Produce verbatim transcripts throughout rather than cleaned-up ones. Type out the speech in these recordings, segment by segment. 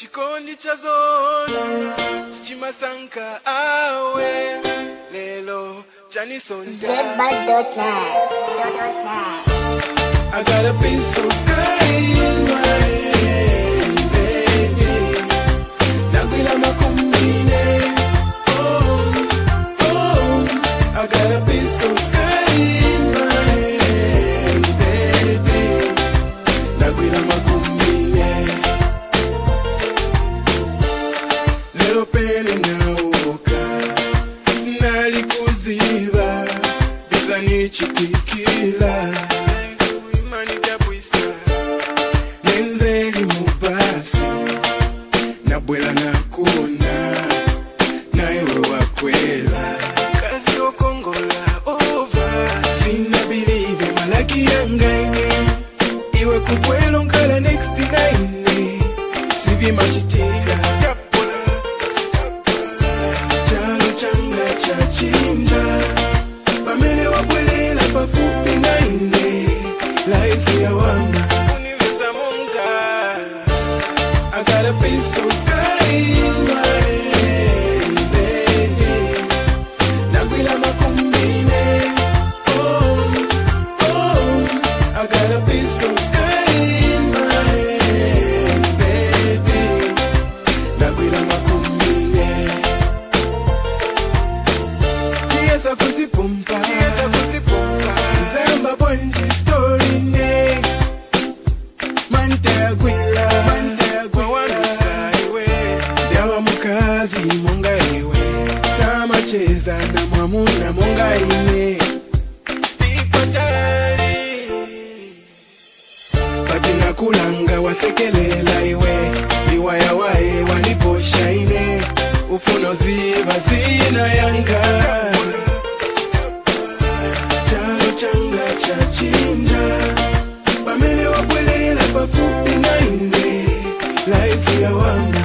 Chikondi cha zona chichimasanka awe lelo chanisonda Zedbud dot net. I got a piece of sky in my hand, baby. Naguila makumbine. Oh, oh. I got a piece of sky in my hand, baby. Naguila makumbine. Leo pele nauka, sinali kuziba, bizani chitikila. Nenzeli mubasi, nabwela nakuna, naiwe wakwela. Kazi okongola over, sina believe malaki yangaine. Iwe kukwelo nkala next nine, sivi machitika. Chalo changa chachinja, pamele wabwelela pafupi nine. Life ya wanga. I got a piece of sky in my hand, baby. Naguila makumbine. Oh, oh. I got a piece of sky in my hand, baby. Naguila makumbine. Kiesa kuzipumpa, kiesa kuzipumpa. Zamba bonji story ne. Mante aguila, mante kazi munga iwe sama cheza na mwamuna munga ine ipatari patina kulanga wasekelela iwe iwaya wae waniposha ine ufuno ziva zina yanga chalo changa chachinja pamele wabwelela pafupi na ine life ya wanga.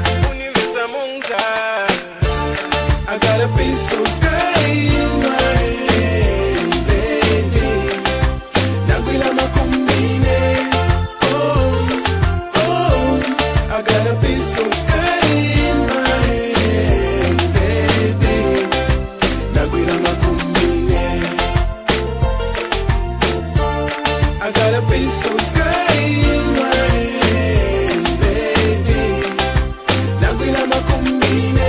I got a piece of sky in my hand, baby. Naguila makumbine. Oh, oh. I got a piece of sky in my hand, baby. Naguila makumbine. I got a piece of sky in my hand, baby. Naguila makumbine.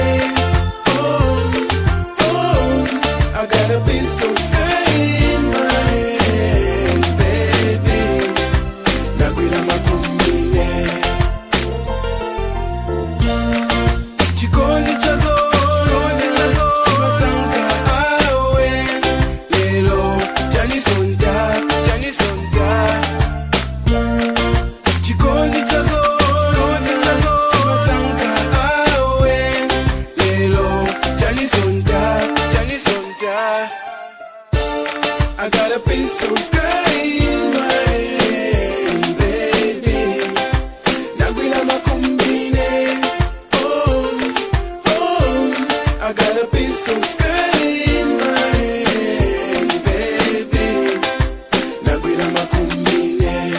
I got a piece of sky in my hand, baby. Naguila makumbine. Chikondi cha zona chichimasanka awe lelo chanisonda, chanisonda. Chikondi cha zona chichimasanka awe lelo chanisonda, chanisonda. I got a piece of sky in my hand, baby. Naguila makumbine. Oh, oh. I got a piece of sky in my hand, baby. Naguila makumbine.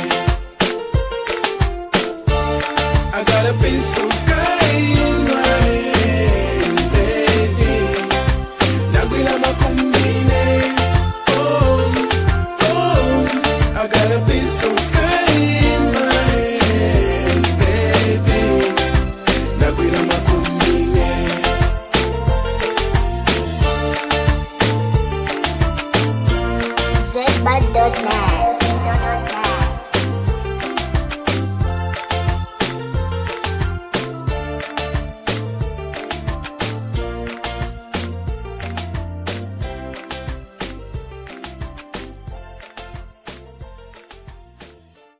I got a piece of sky in my hand, baby. Naguila makumbine. I got a piece of sky in my hand, baby. Naguila makumbine. Zedbud dot net.